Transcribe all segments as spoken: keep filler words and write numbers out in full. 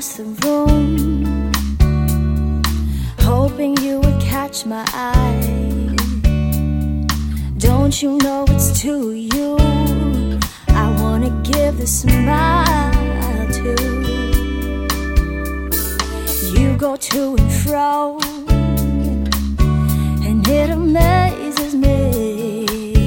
across the room, hoping you would catch my eye. Don't you know it's to you I wanna give the smile to. You go to and fro, and it amazes me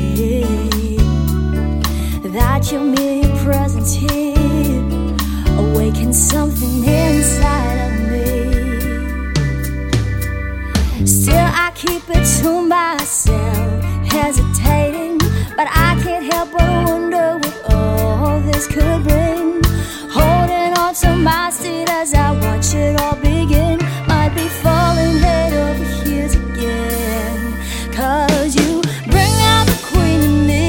that your mere presence here awakens something inside of me. Still I keep it to myself, hesitating, but I can't help but wonder what all this could bring. Holding on to my seat as I watch it all begin, might be falling head over heels again. Cause you bring out the queen in me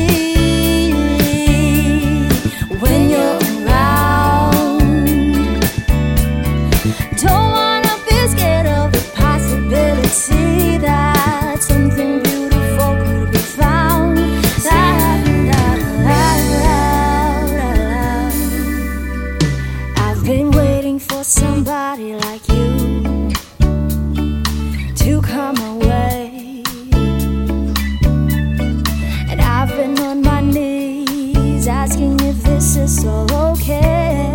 when you're around. Don't wanna be scared of the possibility that something beautiful could be found. That, that, that, that, that. I've been waiting for somebody like you to come my way, and I've been on my knees asking if this is all okay.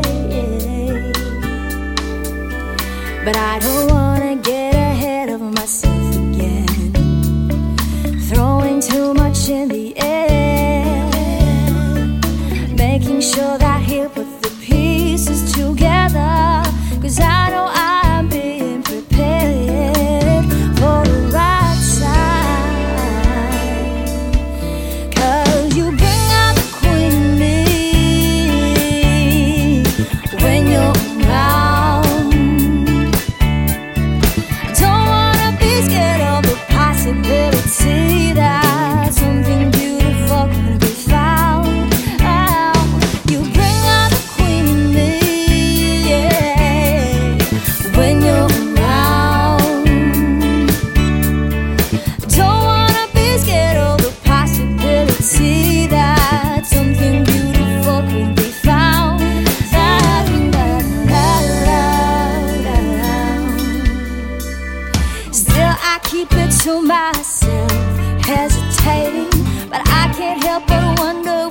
But I don't wanna get ahead of myself again, throwing too much in the air, making sure that he'll put the pieces together. Cause I know I'm being prepared for the right side. Cause you bring out the queen in me when you're around. Don't wanna be scared of the possibility that something beautiful could be found. Oh, you bring out the queen in me, yeah, when you're around. Don't wanna be scared of the possibility that something beautiful could be found. That, that, that, that, that. Still I keep it to myself, hesitating, but I can't help but wonder